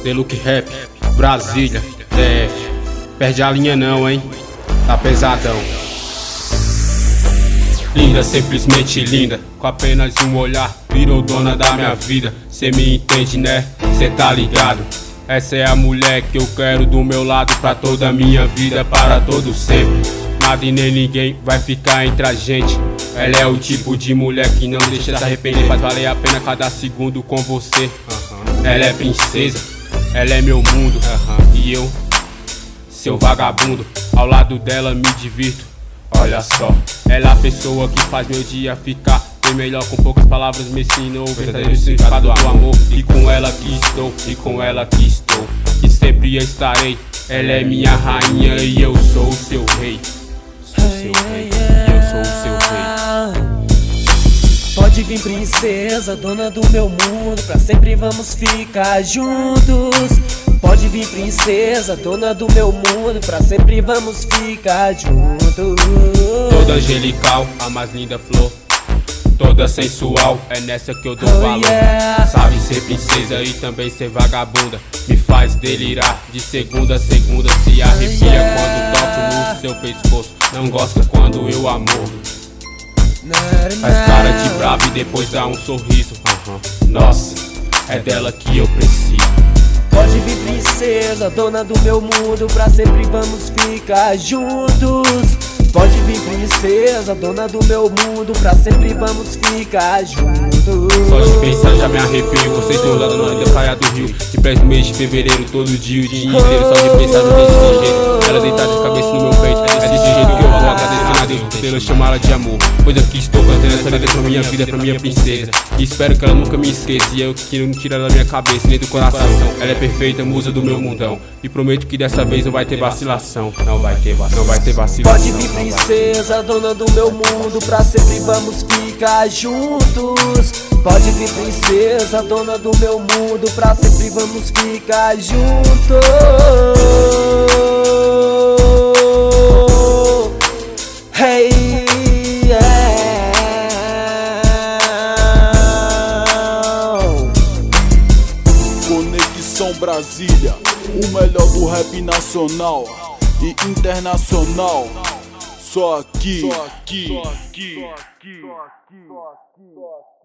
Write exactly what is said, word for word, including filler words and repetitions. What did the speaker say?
Deluxe Rap, Brasília, D F. Perde a linha não, hein? Tá pesadão. Linda, simplesmente linda, com apenas um olhar virou dona da minha vida. Cê me entende, né? Cê tá ligado? Essa é a mulher que eu quero do meu lado pra toda a minha vida, para todo sempre. Nada e nem ninguém vai ficar entre a gente. Ela é o tipo de mulher que não deixa se arrepender, faz valer a pena cada segundo com você. Ela é princesa, ela é meu mundo, e eu, seu vagabundo, ao lado dela me divirto. Olha só, ela é a pessoa que faz meu dia ficar bem melhor. Com poucas palavras me ensinou o verdadeiro significado do amor. E com ela que estou, e com ela que estou, e sempre estarei. Ela é minha rainha e eu sou o seu rei. Sou o seu rei, e eu sou o seu rei. Pode vir, princesa, dona do meu mundo, pra sempre vamos ficar juntos. Pode vir, princesa, dona do meu mundo, pra sempre vamos ficar juntos. Toda angelical, a mais linda flor, toda sensual, é nessa que eu dou Oh, valor. yeah. Sabe ser princesa e também ser vagabunda, me faz delirar de segunda a segunda. Se arrepia Oh, yeah. quando toco no seu pescoço, não gosta quando eu amor. Faz cara de brava e depois dá um sorriso. Uhum. Nossa, é dela que eu preciso. Pode vir, princesa, dona do meu mundo, pra sempre vamos ficar juntos. Pode vir, princesa, dona do meu mundo, pra sempre vamos ficar juntos. Só de pensar já me arrepio, vocês estão usando na linda praia do Rio. De perto no mês de fevereiro, todo dia, o dia inteiro. Só de pensar no desse jeito, ela deitada de cabeça no meu peito. É desse jeito que eu vou agradecendo a Deus por ter chamar ela de amor. Pois aqui estou cantando essa letra pra minha vida, pra minha princesa. E espero que ela nunca me esqueça, e eu que não tira da minha cabeça nem do coração. Ela é perfeita, musa do meu mundão, e prometo que dessa vez não vai ter vacilação. Não vai ter vacilação, não vai ter vacilação. Pode vir, princesa, dona do meu mundo, pra sempre vamos ficar juntos. Pode vir, princesa, dona do meu mundo, pra sempre vamos ficar juntos. Hey, yeah. Conexão Brasília, o melhor do rap nacional e internacional. Só aqui, só aqui, só aqui, só aqui, só aqui, só aqui.